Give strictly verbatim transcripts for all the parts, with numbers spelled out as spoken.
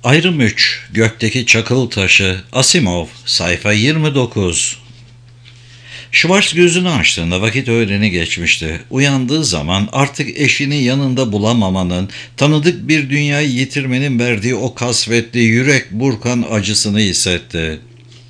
Ayrım üç. Gökteki Çakıl Taşı. Asimov. Sayfa yirmi dokuz. Schwartz gözünü açtığında vakit öğleni geçmişti. Uyandığı zaman artık eşini yanında bulamamanın, tanıdık bir dünyayı yitirmenin verdiği o kasvetli, yürek burkan acısını hissetti.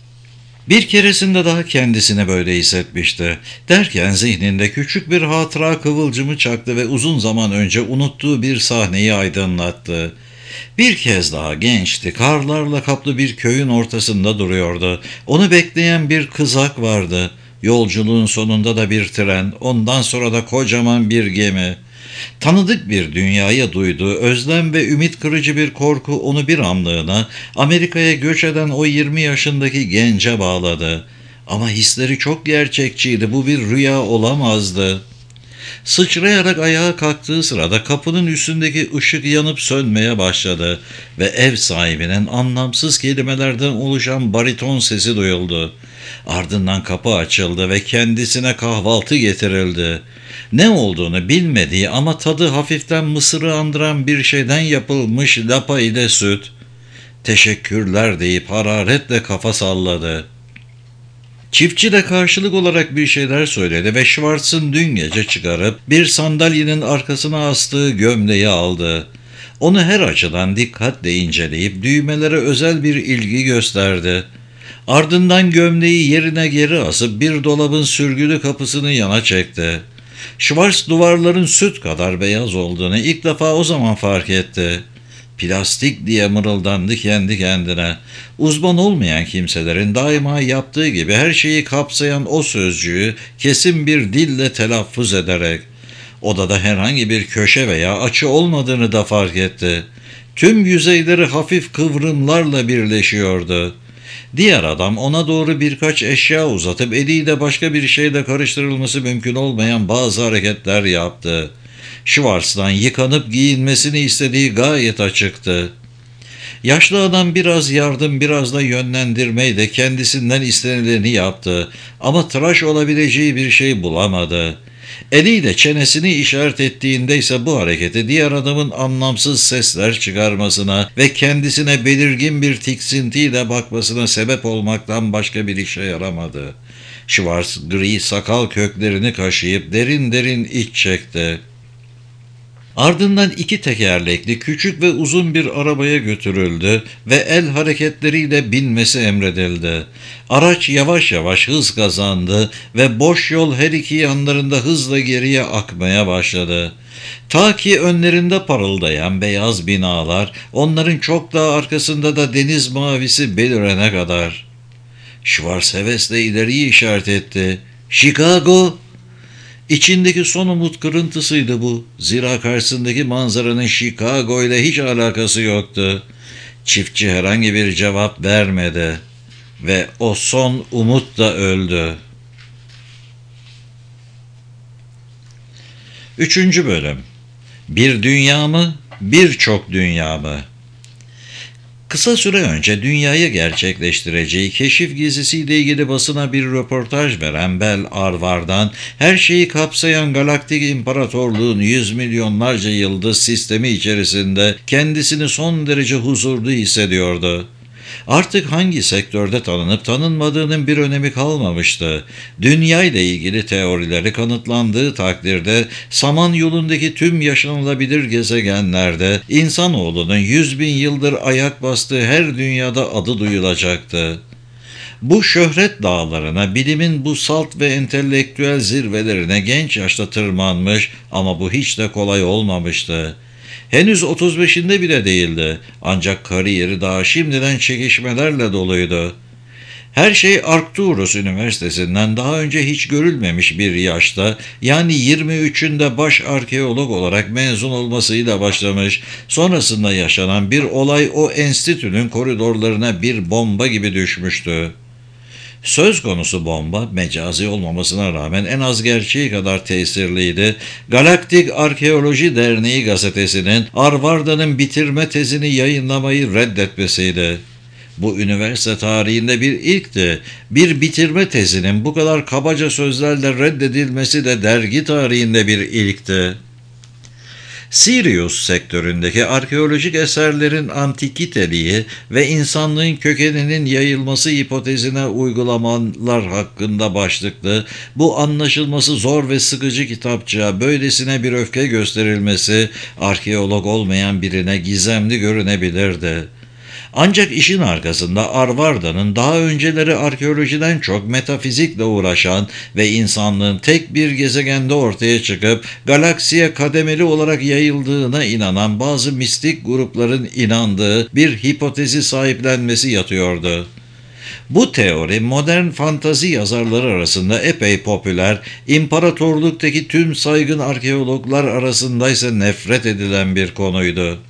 Bir keresinde daha kendisine böyle hissetmişti. Derken zihninde küçük bir hatıra kıvılcımı çaktı ve uzun zaman önce unuttuğu bir sahneyi aydınlattı. Bir kez daha gençti, karlarla kaplı bir köyün ortasında duruyordu. Onu bekleyen bir kızak vardı. Yolculuğun sonunda da bir tren, ondan sonra da kocaman bir gemi. Tanıdık bir dünyaya duyduğu özlem ve ümit kırıcı bir korku onu bir anlığına Amerika'ya göç eden o yirmi yaşındaki gence bağladı. Ama hisleri çok gerçekçiydi, bu bir rüya olamazdı. Sıçrayarak ayağa kalktığı sırada kapının üstündeki ışık yanıp sönmeye başladı ve ev sahibinin anlamsız kelimelerden oluşan bariton sesi duyuldu. Ardından kapı açıldı ve kendisine kahvaltı getirildi. Ne olduğunu bilmediği ama tadı hafiften mısırı andıran bir şeyden yapılmış lapa ile süt. "Teşekkürler" deyip hararetle kafa salladı. Çiftçi de karşılık olarak bir şeyler söyledi ve Schwartz'ın dün gece çıkarıp bir sandalyenin arkasına astığı gömleği aldı. Onu her açıdan dikkatle inceleyip düğmelere özel bir ilgi gösterdi. Ardından gömleği yerine geri asıp bir dolabın sürgülü kapısını yana çekti. Schwartz duvarların süt kadar beyaz olduğunu ilk defa o zaman fark etti. "Plastik" diye mırıldandı kendi kendine. Uzman olmayan kimselerin daima yaptığı gibi her şeyi kapsayan o sözcüğü kesin bir dille telaffuz ederek. Odada herhangi bir köşe veya açı olmadığını da fark etti. Tüm yüzeyleri hafif kıvrımlarla birleşiyordu. Diğer adam ona doğru birkaç eşya uzatıp eliyle başka bir şeyle karıştırılması mümkün olmayan bazı hareketler yaptı. Schwartz'tan yıkanıp giyinmesini istediği gayet açıktı. Yaşlı adam biraz yardım, biraz da yönlendirmeyle kendisinden istenileni yaptı ama tıraş olabileceği bir şey bulamadı. Eliyle çenesini işaret ettiğinde ise bu hareketi diğer adamın anlamsız sesler çıkarmasına ve kendisine belirgin bir tiksintiyle bakmasına sebep olmaktan başka bir işe yaramadı. Schwartz gri sakal köklerini kaşıyıp derin derin iç çekti. Ardından iki tekerlekli küçük ve uzun bir arabaya götürüldü ve el hareketleriyle binmesi emredildi. Araç yavaş yavaş hız kazandı ve boş yol her iki yanlarında hızla geriye akmaya başladı. Ta ki önlerinde parıldayan beyaz binalar, onların çok daha arkasında da deniz mavisi belirene kadar. Schwarz hevesle ileriyi işaret etti. "Chicago!" İçindeki son umut kırıntısıydı bu. Zira karşısındaki manzaranın Chicago ile hiç alakası yoktu. Çiftçi herhangi bir cevap vermedi ve o son umut da öldü. Üçüncü bölüm. Bir dünya mı, birçok dünya mı? Kısa süre önce dünyayı gerçekleştireceği keşif gezisiyle ilgili basına bir röportaj veren Bel Arvar'dan her şeyi kapsayan galaktik imparatorluğun yüz milyonlarca yıldız sistemi içerisinde kendisini son derece huzurlu hissediyordu. Artık hangi sektörde tanınıp tanınmadığının bir önemi kalmamıştı. Dünya ile ilgili teorileri kanıtlandığı takdirde Samanyolu'ndaki tüm yaşanılabilir gezegenlerde insanoğlunun yüz bin yıldır ayak bastığı her dünyada adı duyulacaktı. Bu şöhret dağlarına, bilimin bu salt ve entelektüel zirvelerine genç yaşta tırmanmış ama bu hiç de kolay olmamıştı. Henüz otuz beşinde bile değildi. Ancak kariyeri daha şimdiden çekişmelerle doluydu. Her şey Arcturus Üniversitesi'nden daha önce hiç görülmemiş bir yaşta, yani yirmi üçünde baş arkeolog olarak mezun olmasıyla başlamış, sonrasında yaşanan bir olay o enstitünün koridorlarına bir bomba gibi düşmüştü. Söz konusu bomba, mecazi olmamasına rağmen en az gerçeği kadar tesirliydi. Galaktik Arkeoloji Derneği gazetesinin Arvarda'nın bitirme tezini yayınlamayı reddetmesiydi. Bu üniversite tarihinde bir ilkti. Bir bitirme tezinin bu kadar kabaca sözlerle reddedilmesi de dergi tarihinde bir ilkti. Sirius sektöründeki arkeolojik eserlerin antikiteliği ve insanlığın kökeninin yayılması hipotezine uygulamalar hakkında başlıklı bu anlaşılması zor ve sıkıcı kitapçığa böylesine bir öfke gösterilmesi arkeolog olmayan birine gizemli görünebilirdi. Ancak işin arkasında Arvarda'nın daha önceleri arkeolojiden çok metafizikle uğraşan ve insanlığın tek bir gezegende ortaya çıkıp galaksiye kademeli olarak yayıldığına inanan bazı mistik grupların inandığı bir hipotezi sahiplenmesi yatıyordu. Bu teori modern fantazi yazarları arasında epey popüler, imparatorluktaki tüm saygın arkeologlar arasında ise nefret edilen bir konuydu.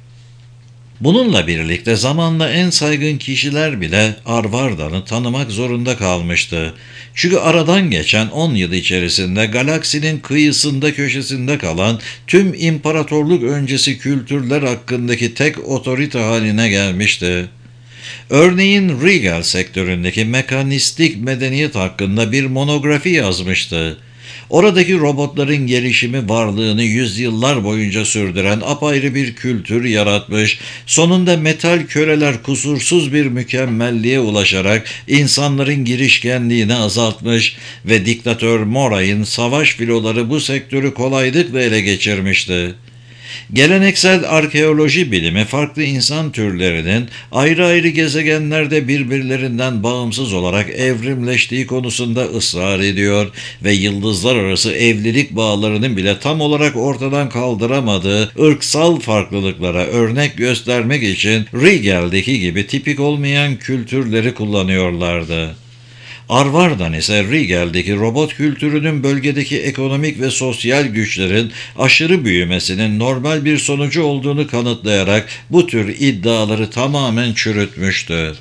Bununla birlikte zamanla en saygın kişiler bile Arvarda'nı tanımak zorunda kalmıştı. Çünkü aradan geçen on yıl içerisinde galaksinin kıyısında köşesinde kalan tüm imparatorluk öncesi kültürler hakkındaki tek otorite haline gelmişti. Örneğin Regal sektöründeki mekanistik medeniyet hakkında bir monografi yazmıştı. Oradaki robotların gelişimi varlığını yüzyıllar boyunca sürdüren apayrı bir kültür yaratmış, sonunda metal köleler kusursuz bir mükemmelliğe ulaşarak insanların girişkenliğini azaltmış ve diktatör Moray'ın savaş filoları bu sektörü kolaylıkla ele geçirmişti. Geleneksel arkeoloji bilimi farklı insan türlerinin ayrı ayrı gezegenlerde birbirlerinden bağımsız olarak evrimleştiği konusunda ısrar ediyor ve yıldızlar arası evlilik bağlarının bile tam olarak ortadan kaldıramadığı ırksal farklılıklara örnek göstermek için Regal'deki gibi tipik olmayan kültürleri kullanıyorlardı. Arvardan ise Regal'deki robot kültürünün bölgedeki ekonomik ve sosyal güçlerin aşırı büyümesinin normal bir sonucu olduğunu kanıtlayarak bu tür iddiaları tamamen çürütmüştü.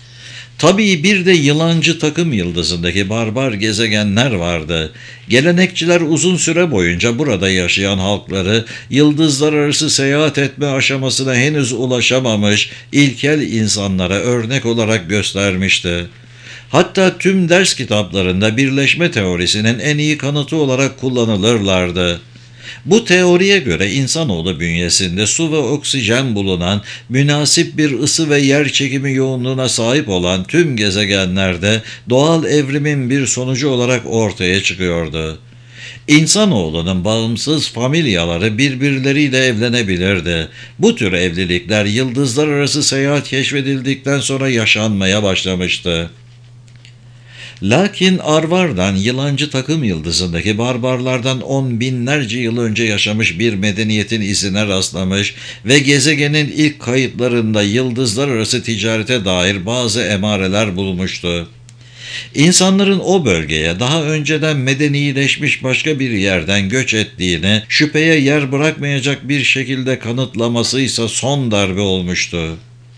Tabii bir de yılancı takım yıldızındaki barbar gezegenler vardı. Gelenekçiler uzun süre boyunca burada yaşayan halkları yıldızlar arası seyahat etme aşamasına henüz ulaşamamış ilkel insanlara örnek olarak göstermişti. Hatta tüm ders kitaplarında birleşme teorisinin en iyi kanıtı olarak kullanılırlardı. Bu teoriye göre insanoğlu bünyesinde su ve oksijen bulunan, münasip bir ısı ve yer çekimi yoğunluğuna sahip olan tüm gezegenlerde doğal evrimin bir sonucu olarak ortaya çıkıyordu. İnsanoğlunun bağımsız familyaları birbirleriyle evlenebilirdi. Bu tür evlilikler yıldızlar arası seyahat keşfedildikten sonra yaşanmaya başlamıştı. Lakin Arvardan yılancı takım yıldızındaki barbarlardan on binlerce yıl önce yaşamış bir medeniyetin izine rastlamış ve gezegenin ilk kayıtlarında yıldızlar arası ticarete dair bazı emareler bulmuştu. İnsanların o bölgeye daha önceden medenileşmiş başka bir yerden göç ettiğini şüpheye yer bırakmayacak bir şekilde kanıtlaması ise son darbe olmuştu.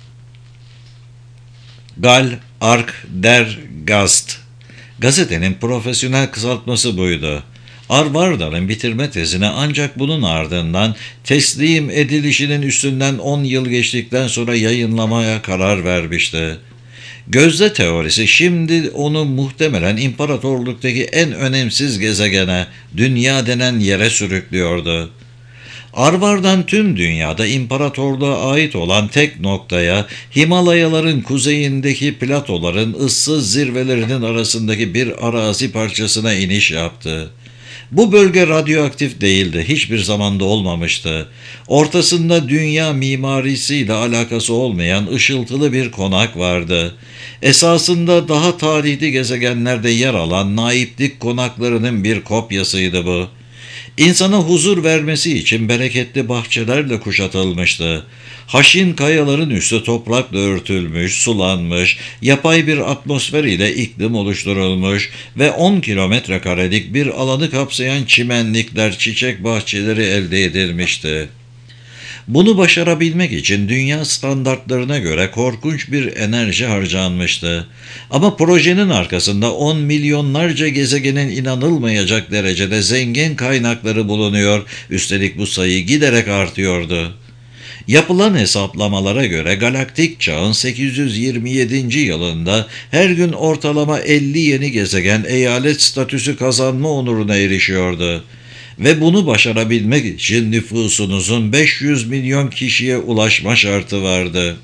Gal, Ark, Der, Gast. Gazetenin profesyonel kısaltması buydu. Arvarda'nın bitirme tezine ancak bunun ardından teslim edilişinin üstünden on yıl geçtikten sonra yayınlamaya karar vermişti. Gözde teorisi şimdi onu muhtemelen imparatorluktaki en önemsiz gezegene, dünya denen yere sürüklüyordu. Arvardan tüm dünyada imparatorluğa ait olan tek noktaya, Himalayaların kuzeyindeki platoların ıssız zirvelerinin arasındaki bir arazi parçasına iniş yaptı. Bu bölge radyoaktif değildi, hiçbir zamanda olmamıştı. Ortasında dünya mimarisiyle alakası olmayan ışıltılı bir konak vardı. Esasında daha tarihli gezegenlerde yer alan naiplik konaklarının bir kopyasıydı bu. İnsana huzur vermesi için bereketli bahçelerle kuşatılmıştı. Haşin kayaların üstü toprakla örtülmüş, sulanmış, yapay bir atmosfer ile iklim oluşturulmuş ve on kilometre karelik bir alanı kapsayan çimenlikler, çiçek bahçeleri elde edilmişti. Bunu başarabilmek için dünya standartlarına göre korkunç bir enerji harcanmıştı. Ama projenin arkasında on milyonlarca gezegenin inanılmayacak derecede zengin kaynakları bulunuyor, üstelik bu sayı giderek artıyordu. Yapılan hesaplamalara göre galaktik çağın sekiz yüz yirmi yedinci yılında her gün ortalama elli yeni gezegen eyalet statüsü kazanma onuruna erişiyordu. ve bunu başarabilmek için nüfusunuzun beş yüz milyon kişiye ulaşma şartı vardı.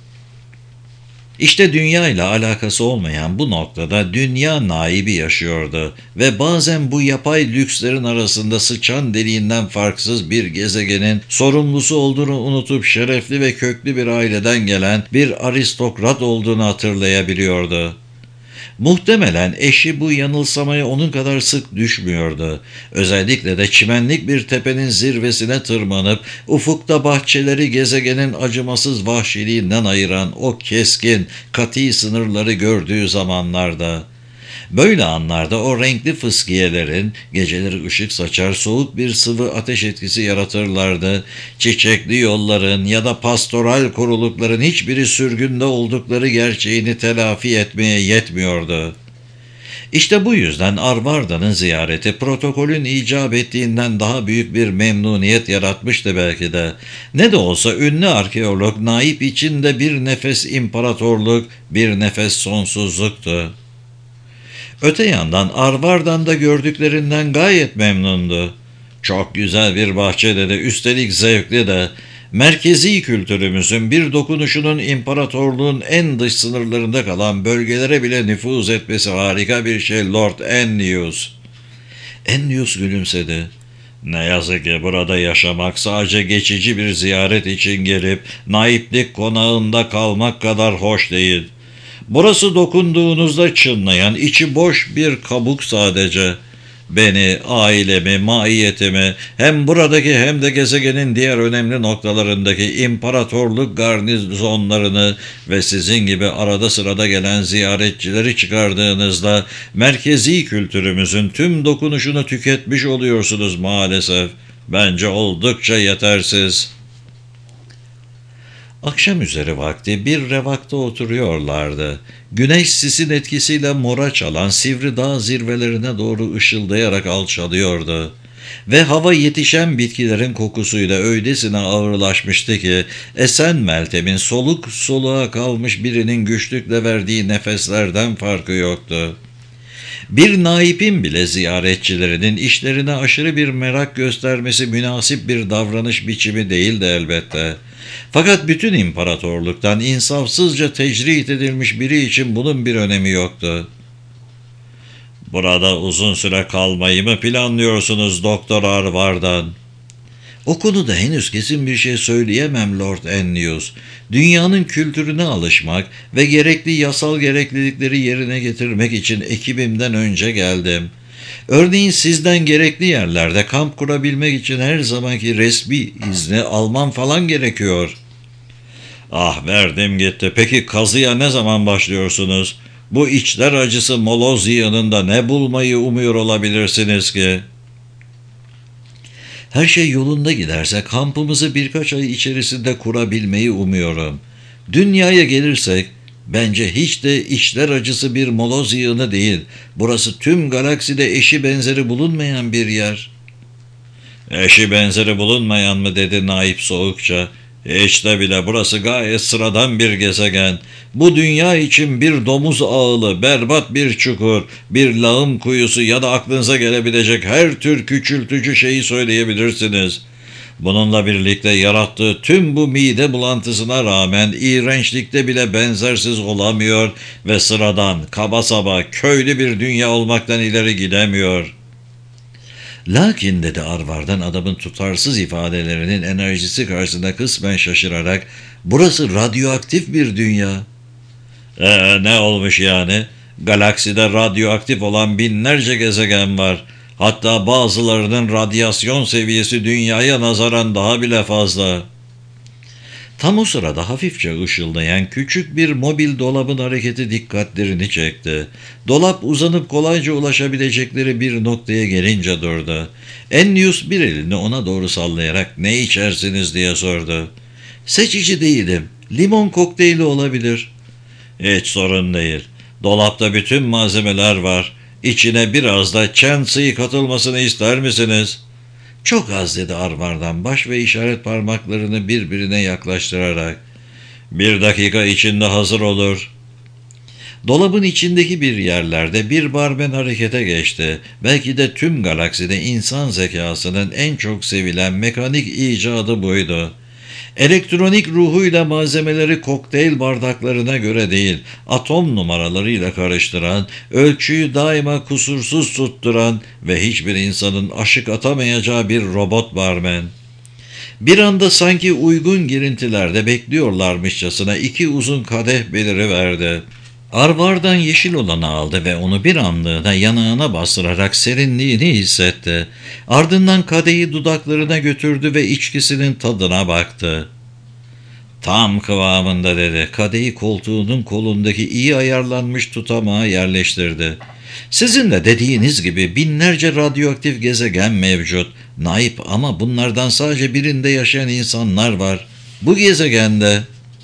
İşte dünya ile alakası olmayan bu noktada dünya naibi yaşıyordu ve bazen bu yapay lükslerin arasında sıçan deliğinden farksız bir gezegenin sorumlusu olduğunu unutup şerefli ve köklü bir aileden gelen bir aristokrat olduğunu hatırlayabiliyordu. Muhtemelen eşi bu yanılsamaya onun kadar sık düşmüyordu. Özellikle de çimenlik bir tepenin zirvesine tırmanıp ufukta bahçeleri gezegenin acımasız vahşiliğinden ayıran o keskin, katı sınırları gördüğü zamanlarda. Böyle anlarda o renkli fıskiyelerin geceleri ışık saçar soğuk bir sıvı ateş etkisi yaratırlardı. Çiçekli yolların ya da pastoral korulukların hiçbiri sürgünde oldukları gerçeğini telafi etmeye yetmiyordu. İşte bu yüzden Arvarda'nın ziyareti protokolün icap ettiğinden daha büyük bir memnuniyet yaratmıştı belki de. Ne de olsa ünlü arkeolog Naip için de bir nefes imparatorluk, bir nefes sonsuzluktu. Öte yandan Arvardan da gördüklerinden gayet memnundu. Çok güzel bir bahçe dedi, üstelik zevkli de. Merkezi kültürümüzün bir dokunuşunun imparatorluğun en dış sınırlarında kalan bölgelere bile nüfuz etmesi harika bir şey Lord Ennius. Ennius gülümsedi. Ne yazık ki burada yaşamak sadece geçici bir ziyaret için gelip naiplik konağında kalmak kadar hoş değil. Burası dokunduğunuzda çınlayan, içi boş bir kabuk sadece. Beni, ailemi, mahiyetimi, hem buradaki hem de gezegenin diğer önemli noktalarındaki imparatorluk garnizonlarını ve sizin gibi arada sırada gelen ziyaretçileri çıkardığınızda merkezi kültürümüzün tüm dokunuşunu tüketmiş oluyorsunuz maalesef. Bence oldukça yetersiz. Akşam üzeri vakti bir revakta oturuyorlardı. Güneş sisin etkisiyle mora çalan sivri dağ zirvelerine doğru ışıldayarak alçalıyordu. Ve hava yetişen bitkilerin kokusuyla öylesine ağırlaşmıştı ki esen Meltem'in soluk soluğa kalmış birinin güçlükle verdiği nefeslerden farkı yoktu. Bir naibin bile ziyaretçilerinin işlerine aşırı bir merak göstermesi münasip bir davranış biçimi değildi elbette. Fakat bütün imparatorluktan insafsızca tecrit edilmiş biri için bunun bir önemi yoktu. "Burada uzun süre kalmayı mı planlıyorsunuz Doktor Arvardan?" "O konuda henüz kesin bir şey söyleyemem Lord Ennius. Dünyanın kültürüne alışmak ve gerekli yasal gereklilikleri yerine getirmek için ekibimden önce geldim. Örneğin sizden gerekli yerlerde kamp kurabilmek için her zamanki resmi izni almam falan gerekiyor." "Ah, verdim gitti. Peki kazıya ne zaman başlıyorsunuz? Bu içler acısı moloz yanında ne bulmayı umuyor olabilirsiniz ki?" "Her şey yolunda giderse kampımızı birkaç ay içerisinde kurabilmeyi umuyorum. Dünyaya gelirsek bence hiç de içler acısı bir moloz yığını değil. Burası tüm galakside eşi benzeri bulunmayan bir yer." "Eşi benzeri bulunmayan mı?" dedi Naip soğukça. "Hiç de bile, burası gayet sıradan bir gezegen. Bu dünya için bir domuz ağılı, berbat bir çukur, bir lağım kuyusu ya da aklınıza gelebilecek her tür küçültücü şeyi söyleyebilirsiniz. Bununla birlikte yarattığı tüm bu mide bulantısına rağmen iğrençlikte bile benzersiz olamıyor ve sıradan, kaba saba, köylü bir dünya olmaktan ileri gidemiyor." "Lakin," dedi Arvardan adamın tutarsız ifadelerinin enerjisi karşısında kısmen şaşırarak, "burası radyoaktif bir dünya." "Ee, ne olmuş yani? Galakside radyoaktif olan binlerce gezegen var. Hatta bazılarının radyasyon seviyesi dünyaya nazaran daha bile fazla." Tam o sırada hafifçe ışıldayan küçük bir mobil dolabın hareketi dikkatlerini çekti. Dolap uzanıp kolayca ulaşabilecekleri bir noktaya gelince durdu. Ennius bir elini ona doğru sallayarak "Ne içersiniz?" diye sordu. "Seçici değilim. Limon kokteyli olabilir." "Hiç sorun değil. Dolapta bütün malzemeler var. İçine biraz da Chansey katılmasını ister misiniz?" "Çok az," dedi Arvardan baş ve işaret parmaklarını birbirine yaklaştırarak. "Bir dakika içinde hazır olur." Dolabın içindeki bir yerlerde bir barmen harekete geçti. Belki de tüm galakside insan zekasının en çok sevilen mekanik icadı buydu. Elektronik ruhuyla malzemeleri kokteyl bardaklarına göre değil, atom numaralarıyla karıştıran, ölçüyü daima kusursuz tutturan ve hiçbir insanın aşık atamayacağı bir robot barmen. Bir anda sanki uygun girintilerde bekliyorlarmışçasına iki uzun kadeh beliriverdi. Arvardan yeşil olanı aldı ve onu bir anlığına yanağına bastırarak serinliğini hissetti. Ardından kadehi dudaklarına götürdü ve içkisinin tadına baktı. Tam kıvamında dedi. Kadehi koltuğunun kolundaki iyi ayarlanmış tutamağa yerleştirdi. Sizin de dediğiniz gibi binlerce radyoaktif gezegen mevcut. Naip ama bunlardan sadece birinde yaşayan insanlar var. Bu gezegende.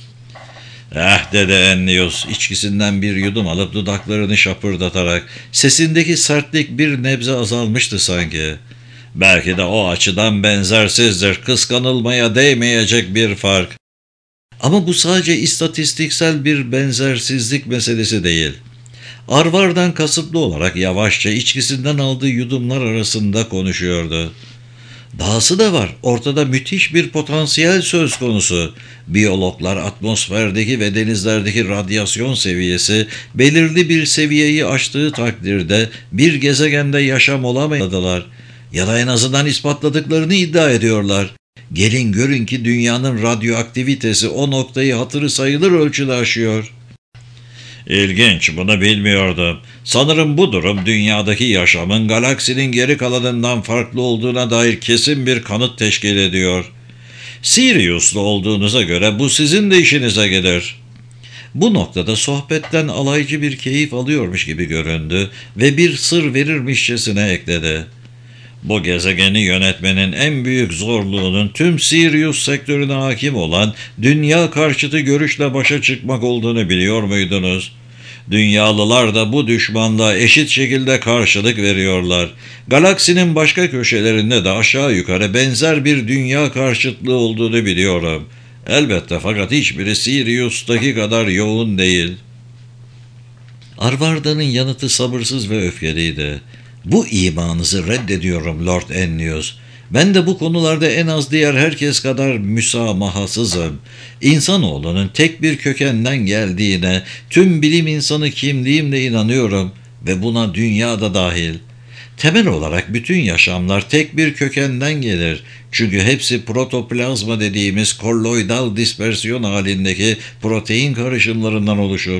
Eh dedi Ennius içkisinden bir yudum alıp dudaklarını şapırdatarak. Sesindeki sertlik bir nebze azalmıştı sanki. Belki de o açıdan benzersizdir. Kıskanılmaya değmeyecek bir fark. Ama bu sadece istatistiksel bir benzersizlik meselesi değil. Arvardan kasıtlı olarak yavaşça içkisinden aldığı yudumlar arasında konuşuyordu. Dahası da var. Ortada müthiş bir potansiyel söz konusu. Biyologlar atmosferdeki ve denizlerdeki radyasyon seviyesi belirli bir seviyeyi aştığı takdirde bir gezegende yaşam olamayacaklar. Ya da en azından ispatladıklarını iddia ediyorlar. Gelin görün ki dünyanın radyoaktivitesi o noktayı hatırı sayılır ölçüde aşıyor. İlginç, bunu bilmiyordum. Sanırım bu durum dünyadaki yaşamın galaksinin geri kalanından farklı olduğuna dair kesin bir kanıt teşkil ediyor. Sirius'lu olduğunuza göre bu sizin de işinize gelir. Bu noktada sohbetten alaycı bir keyif alıyormuş gibi göründü ve bir sır verirmişçesine ekledi. Bu gezegeni yönetmenin en büyük zorluğunun tüm Sirius sektörüne hakim olan dünya karşıtı görüşle başa çıkmak olduğunu biliyor muydunuz? Dünyalılar da bu düşmanlığa eşit şekilde karşılık veriyorlar. Galaksinin başka köşelerinde de aşağı yukarı benzer bir dünya karşıtlığı olduğunu biliyorum. Elbette fakat hiçbiri Sirius'taki kadar yoğun değil. Arvarda'nın yanıtı sabırsız ve öfkeliydi. Bu imanınızı reddediyorum Lord Ennius. Ben de bu konularda en az diğer herkes kadar müsamahasızım. İnsanoğlunun tek bir kökenden geldiğine tüm bilim insanı kimliğimle inanıyorum ve buna dünya da dahil. Temel olarak bütün yaşamlar tek bir kökenden gelir. Çünkü hepsi protoplazma dediğimiz kolloidal dispersiyon halindeki protein karışımlarından oluşur.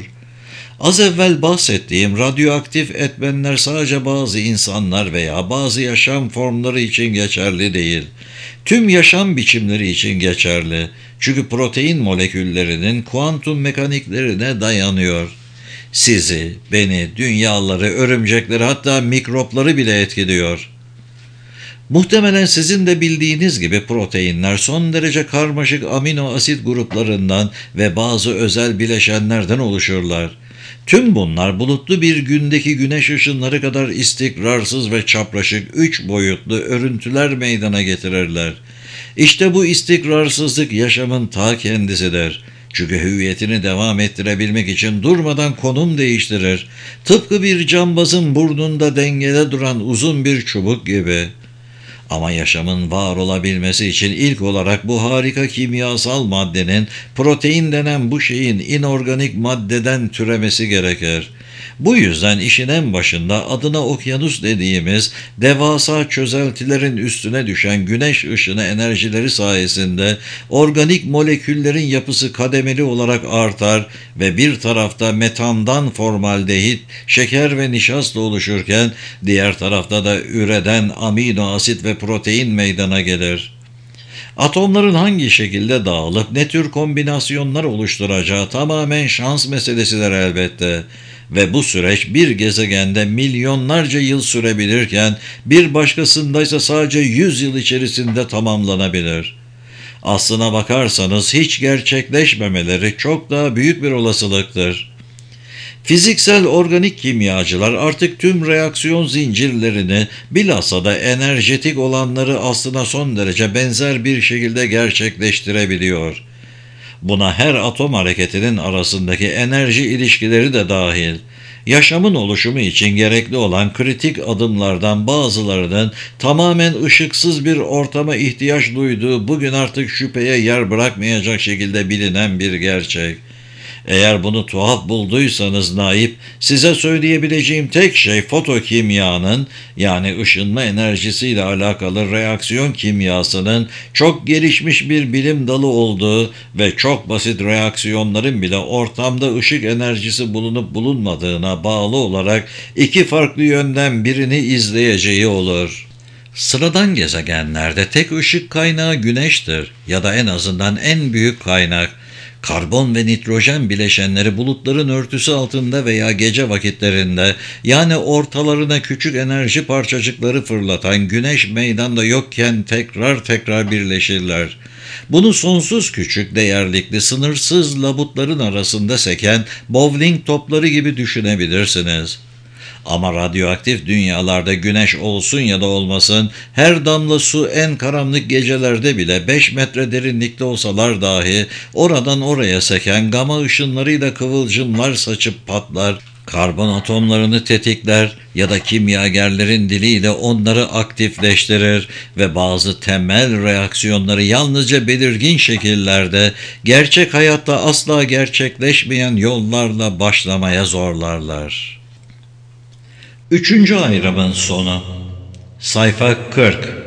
Az evvel bahsettiğim radyoaktif etmenler sadece bazı insanlar veya bazı yaşam formları için geçerli değil. Tüm yaşam biçimleri için geçerli. Çünkü protein moleküllerinin kuantum mekaniklerine dayanıyor. Sizi, beni, dünyaları, örümcekleri hatta mikropları bile etkiliyor. Muhtemelen sizin de bildiğiniz gibi proteinler son derece karmaşık amino asit gruplarından ve bazı özel bileşenlerden oluşurlar. Tüm bunlar bulutlu bir gündeki güneş ışınları kadar istikrarsız ve çapraşık üç boyutlu örüntüler meydana getirirler. İşte bu istikrarsızlık yaşamın ta kendisidir. Çünkü hüviyetini devam ettirebilmek için durmadan konum değiştirir. Tıpkı bir cambazın burnunda dengede duran uzun bir çubuk gibi. Ama yaşamın var olabilmesi için ilk olarak bu harika kimyasal maddenin, protein denen bu şeyin inorganik maddeden türemesi gerekir. Bu yüzden işin en başında adına okyanus dediğimiz devasa çözeltilerin üstüne düşen güneş ışını enerjileri sayesinde organik moleküllerin yapısı kademeli olarak artar ve bir tarafta metandan formaldehit, şeker ve nişasta oluşurken diğer tarafta da üreden amino asit ve protein meydana gelir. Atomların hangi şekilde dağılıp ne tür kombinasyonlar oluşturacağı tamamen şans meselesidir elbette. Ve bu süreç bir gezegende milyonlarca yıl sürebilirken bir başkasındaysa sadece yüz yıl içerisinde tamamlanabilir. Aslına bakarsanız hiç gerçekleşmemeleri çok daha büyük bir olasılıktır. Fiziksel organik kimyacılar artık tüm reaksiyon zincirlerini, bilhassa da enerjetik olanları aslına son derece benzer bir şekilde gerçekleştirebiliyor. Buna her atom hareketinin arasındaki enerji ilişkileri de dahil. Yaşamın oluşumu için gerekli olan kritik adımlardan bazılarının tamamen ışıksız bir ortama ihtiyaç duyduğu bugün artık şüpheye yer bırakmayacak şekilde bilinen bir gerçek. Eğer bunu tuhaf bulduysanız Naip, size söyleyebileceğim tek şey fotokimyanın, yani ışınma enerjisiyle alakalı reaksiyon kimyasının çok gelişmiş bir bilim dalı olduğu ve çok basit reaksiyonların bile ortamda ışık enerjisi bulunup bulunmadığına bağlı olarak iki farklı yönden birini izleyeceği olur. Sıradan gezegenlerde tek ışık kaynağı güneştir ya da en azından en büyük kaynak. Karbon ve nitrojen bileşenleri bulutların örtüsü altında veya gece vakitlerinde, yani ortalarına küçük enerji parçacıkları fırlatan güneş meydanda yokken tekrar tekrar birleşirler. Bunu sonsuz küçük, değerlikli, sınırsız labutların arasında seken bowling topları gibi düşünebilirsiniz. Ama radyoaktif dünyalarda güneş olsun ya da olmasın, her damla su en karanlık gecelerde bile beş metre derinlikte olsalar dahi oradan oraya seken gama ışınlarıyla kıvılcımlar saçıp patlar, karbon atomlarını tetikler ya da kimyagerlerin diliyle onları aktifleştirir ve bazı temel reaksiyonları yalnızca belirgin şekillerde, gerçek hayatta asla gerçekleşmeyen yollarla başlamaya zorlarlar. Üçüncü ayrımın sonu. Sayfa kırk.